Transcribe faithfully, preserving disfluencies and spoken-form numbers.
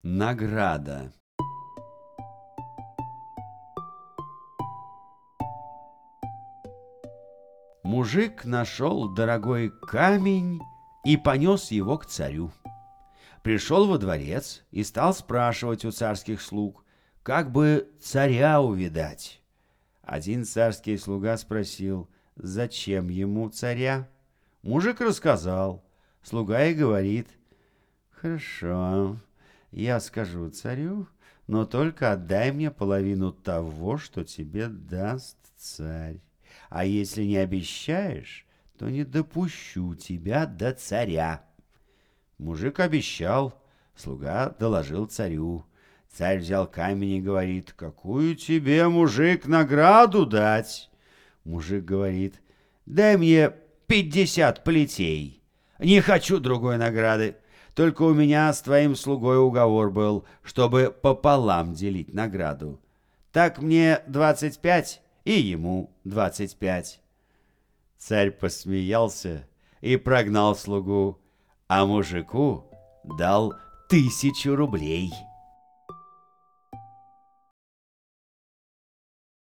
Награда. Мужик нашел дорогой камень и понес его к царю. Пришел во дворец и стал спрашивать у царских слуг, как бы царя увидать. Один царский слуга спросил, зачем ему царя? Мужик рассказал. Слуга и говорит, хорошо, я скажу царю, но только отдай мне половину того, что тебе даст царь. А если не обещаешь, то не допущу тебя до царя. Мужик обещал, слуга доложил царю. Царь взял камень и говорит, какую тебе, мужик, награду дать? Мужик говорит, дай мне пятьдесят плетей. Не хочу другой награды. Только у меня с твоим слугой уговор был, чтобы пополам делить награду. Так мне двадцать пять, и ему двадцать пять. Царь посмеялся и прогнал слугу, а мужику дал тысячу рублей.